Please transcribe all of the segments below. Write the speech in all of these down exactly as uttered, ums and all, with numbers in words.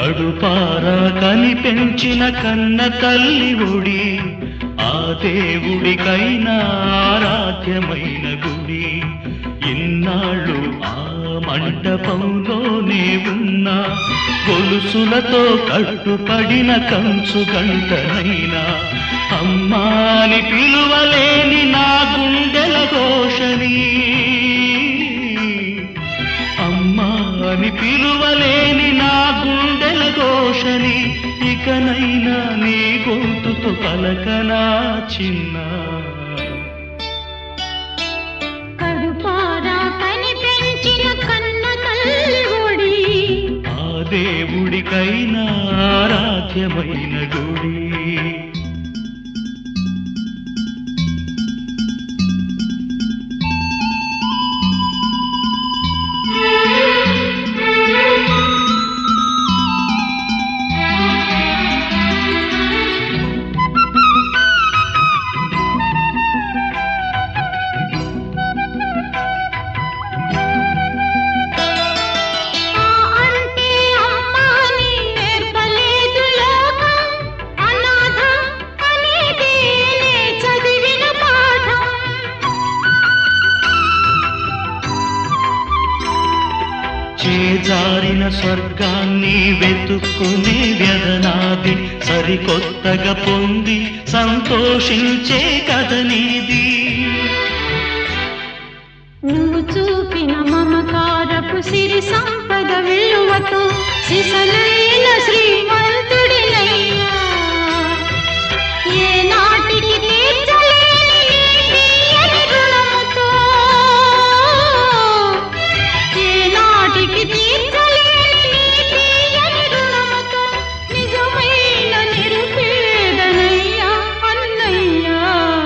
కడుపారా కని పెంచిన కన్న తల్లి ఒడి, ఆ దేవుడికైనా ఆరాధ్యమైన గుడి. ఇన్నాళ్ళు ఆ మంటపంలోనే ఉన్న గొలుసులతో కట్టుపడిన కంచు గంటనైనా అమ్మాని పిలువలేని నా గుండెల ఘోషని, అమ్మాని పిలువలేని నా గుండెల ఘోషని ఇకనైనా నీ గొంతుతో పలకనా చిన్న. కడుపారా కని పెంచిన కన్న తల్లి ఒడి, ఆ దేవుడికైనా ఆరాధ్యమైన గుడి. చేజారిన స్వర్గాన్ని వెతుక్కునే వ్యధనాది, సరికొత్తగా పొంది సంతోషించే కథ నీది. నువ్వు చూపిన మమకారపు సిరి సంపద విలువతో సిసలైన శ్రీమంతుడినయ్యా. ఏ నాటికి తీర్చలేని తీయని రుణముతో, ఏ నాటికి తీర్చలేని తీయని రుణముతో నిజమైన నిరుపేదనయ్యా అన్నయ్యా.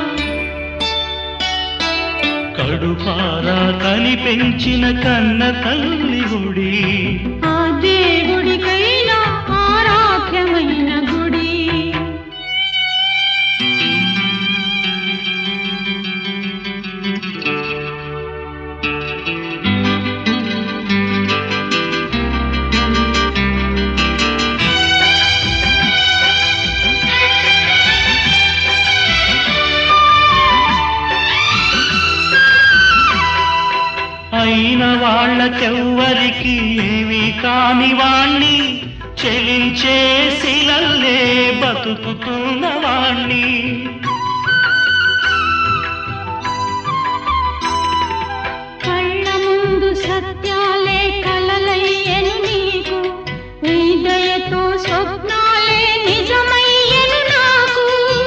కడుపారా కని పెంచిన కన్న తల్లి ఒడి, ఆ దేవుడికైనా ఆరాధ్యమైన గుడి. అయిన వాళ్ళకెవ్వరికి ఏమీ కాని వాణ్ణి, చెలించే శిలల్లే బతుకుతున్న వాణ్ణి. కళ్ళ ముందు సత్యాలే కలలయ్యను నీకు, నీ దయతో స్వప్నాలే నిజమయ్యను నాకు.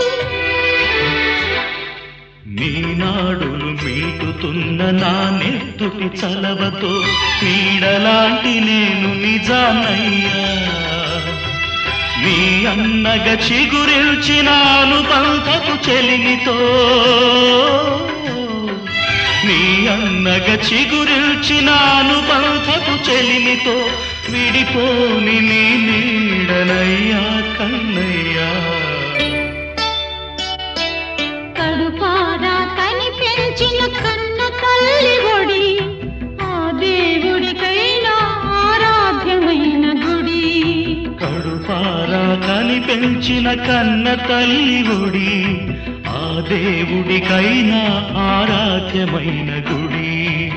నీ నాడులు మీటుతున్న నా నెత్తుటి చలవతో నీడలాంటి నేను నిజానయ్యా. నీ అన్నగా చిగురిల్చిన అనుబంధపు చెలిమితో, నీ అన్నగా చిగురిల్చిన అనుబంధపు చెలిమితో విడిపోని నీ నీడనయ్యా కన్నయ్యా. కడుపారా కని పెంచిన కన్న తల్లి ఒడి, ఆ దేవుడికైనా ఆరాధ్యమైన గుడి. కడుపారా కని పెంచిన కన్న తల్లి ఒడి, ఆ దేవుడికైనా ఆరాధ్యమైన గుడి.